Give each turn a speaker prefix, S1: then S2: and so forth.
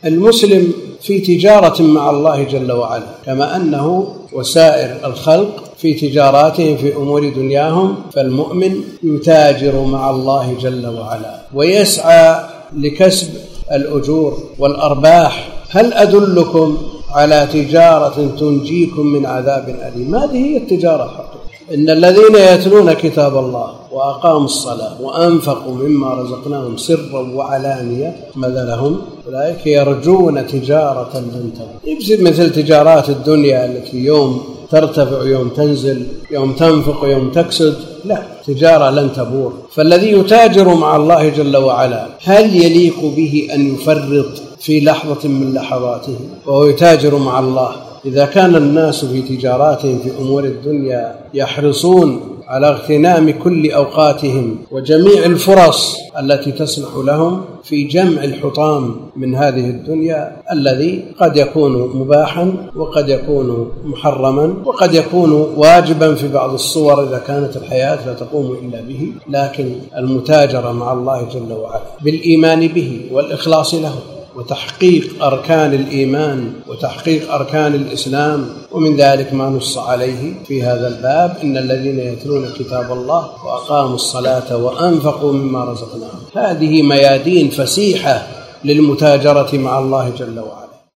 S1: المسلم في تجارة مع الله جل وعلا، كما أنه وسائر الخلق في تجاراتهم في أمور دنياهم، فالمؤمن يتاجر مع الله جل وعلا ويسعى لكسب الأجور والأرباح. هل أدلكم على تجارة تنجيكم من عذاب أليم؟ هذه هي التجارة حقا. إن الذين يتلون كتاب الله وأقاموا الصلاة وأنفقوا مما رزقناهم سرا وعلانية ماذا لهم؟ أولئك يرجون تجارة لن تبور. يبصر مثل تجارات الدنيا التي يوم ترتفع يوم تنزل، يوم تنفق ويوم تكسد، لا، تجارة لن تبور. فالذي يتاجر مع الله جل وعلا هل يليق به أن يفرط في لحظة من لحظاته وهو يتاجر مع الله؟ إذا كان الناس في تجاراتهم في أمور الدنيا يحرصون على اغتنام كل أوقاتهم وجميع الفرص التي تسمح لهم في جمع الحطام من هذه الدنيا الذي قد يكون مباحا وقد يكون محرما وقد يكون واجبا في بعض الصور إذا كانت الحياة لا تقوم إلا به، لكن المتاجرة مع الله جل وعلا بالإيمان به والإخلاص له وتحقيق أركان الإيمان وتحقيق أركان الإسلام، ومن ذلك ما نص عليه في هذا الباب: إن الذين يتلون كتاب الله وأقاموا الصلاة وأنفقوا مما رزقناهم. هذه ميادين فسيحة للمتاجرة مع الله جل وعلا.